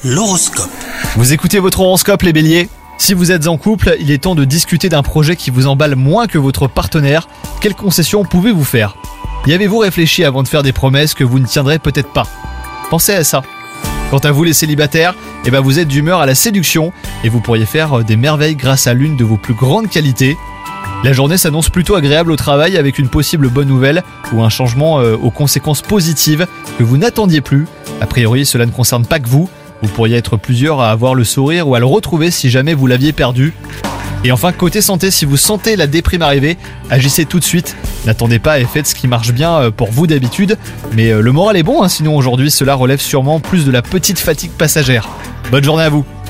L'horoscope. Vous écoutez votre horoscope les béliers ? Si vous êtes en couple, il est temps de discuter d'un projet qui vous emballe moins que votre partenaire. Quelles concessions pouvez-vous faire ? Y avez-vous réfléchi avant de faire des promesses que vous ne tiendrez peut-être pas ? Pensez à ça. Quant à vous les célibataires, vous êtes d'humeur à la séduction et vous pourriez faire des merveilles grâce à l'une de vos plus grandes qualités. La journée s'annonce plutôt agréable au travail avec une possible bonne nouvelle ou un changement aux conséquences positives que vous n'attendiez plus. A priori, cela ne concerne pas que vous. Vous pourriez être plusieurs à avoir le sourire ou à le retrouver si jamais vous l'aviez perdu. Et enfin, côté santé, si vous sentez la déprime arriver, agissez tout de suite. N'attendez pas et faites ce qui marche bien pour vous d'habitude. Mais le moral est bon, sinon aujourd'hui cela relève sûrement plus de la petite fatigue passagère. Bonne journée à vous.